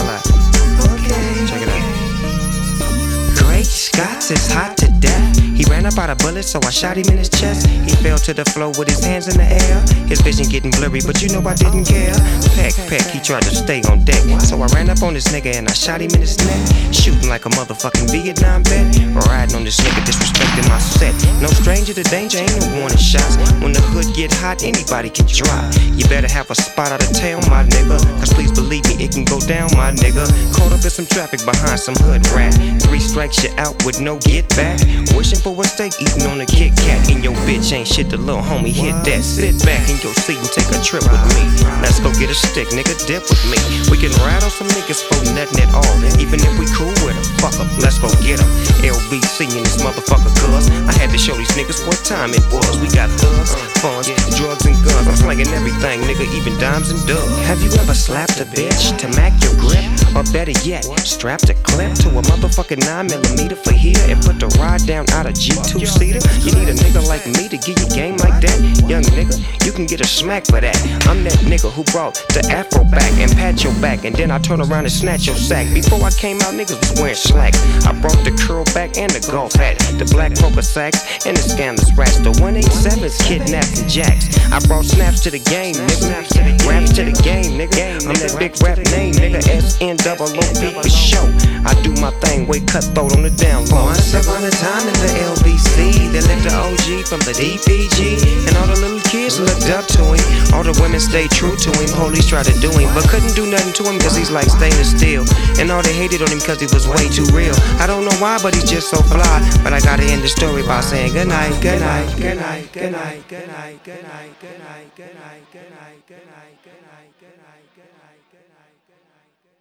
my lap. Okay. Check it out. Great Scots, it's hot to death. He ran up out of bullets, so I shot him in his chest. He fell to the floor with his hands in the air. His vision getting blurry, but you know I didn't care. Peck, peck, he tried to stay on deck. So I ran up on this nigga and I shot him in his neck. Shooting like a motherfucking Vietnam vet. Riding on this nigga, disrespecting my set. No stranger to danger, ain't no warning shots. When the hood get hot, anybody can drop. You better have a spot out of town, my nigga. Cause please believe me, it can go down, my nigga. Caught up in some traffic behind some hood rat. 3 strikes, you out with no get back. Wishing for a steak, eating on a Kit Kat. And your bitch ain't shit, the little homie hit that. Sit back in your seat and take a trip with me. Let's go get a stick, nigga, dip with me. We can ride on some niggas for nothing at all. Even if we cool with them, fuck em, let's go get em. LBC in this motherfucker, cuz I had to show these niggas what time it was. We got thugs, funds, drugs and guns. I'm slanging everything, nigga, even dimes and dubs. Have you ever slapped a bitch to mac your grip? Or better yet, strapped a clip to a motherfucking 9mm for here and put the ride down out of G2-seater? You need a nigga like me to give you game like that? Young nigga, you can get a smack for that. I'm that nigga who brought the afro back and pat your back, and then I turn around and snatch your sack. Before I came out, niggas was wearing slacks. I brought the curl back and the golf hat, the black poker sacks and the scandalous rats, the 187s, kidnaps and jacks. I brought snaps to the game, nigga. Raps to the game, nigga. I'm that big rap name, nigga. SNOOP for show. I do my thing, way cutthroat on the down low. Once upon a time in the LBC, they let the OG from the DPG, and all the little kids looked up to him. All the women stayed true to him. Police tried to do him, but couldn't do nothing to him cause he's like stainless steel. And all they hated on him cause he was way too real. I don't know why, but he's just so fly. But I gotta end the story by saying good night, good night, good night, good night, good night, good night, good night, good night, good night, good night, good night, good night, good night, good night, good night.